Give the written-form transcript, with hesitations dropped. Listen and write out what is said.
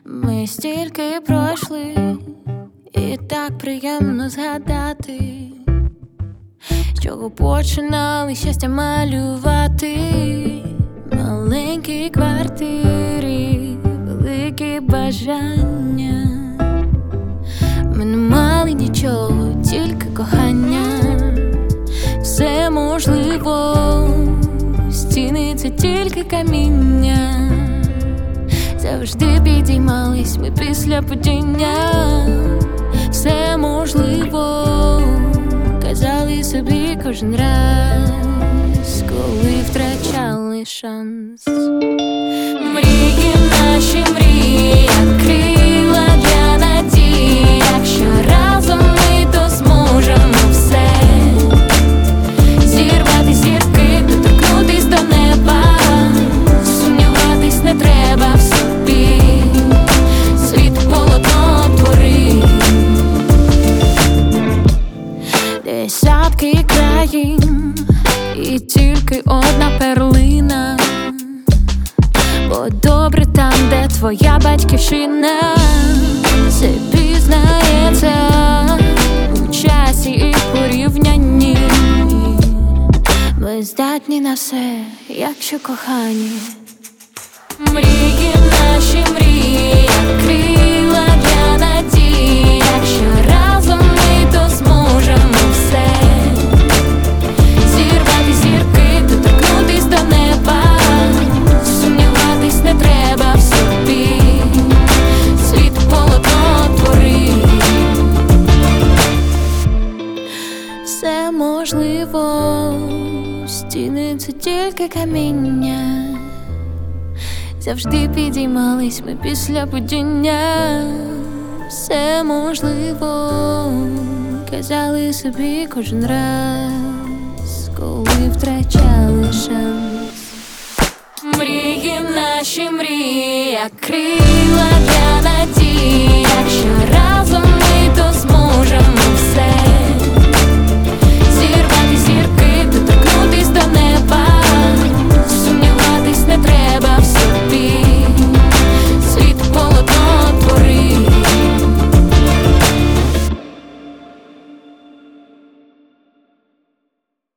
Ми стільки пройшли, і так приємно згадати, з чого починали щастя малювати. Маленькі квартири, великі бажання. Ми не мали нічого, тільки кохання. Все можливо, стіни це тільки каміння. Завжди підіймались ми після падіння. Все можливо, казали собі кожен раз, коли втрачали шанс. Мрії наші, мрії, як крила для надії. Якщо разом ми, то зможемо все. Зірвати зірки, доторкнутись до неба. Сумніватись не треба в собі. Світ полотно твори. Десятки країн і тільки одна перлина. Бо добре там, де твоя батьківщина. Це пізнається у часі і порівнянні. Ми здатні на все, якщо кохані. Мрії наші, мрії, як крила для надії. Якщо разом ми, то зможемо все. Зірвати зірки, доторкнутись до неба. Сумніватись не треба в собі. Світ полотно твори. Все можливо, стіни це тільки каміння. Завжди підіймались ми після падіння. Все можливо, казали собі кожен раз, коли втрачали шанс. Мрії наші, мрії, як крила для надії. Якщо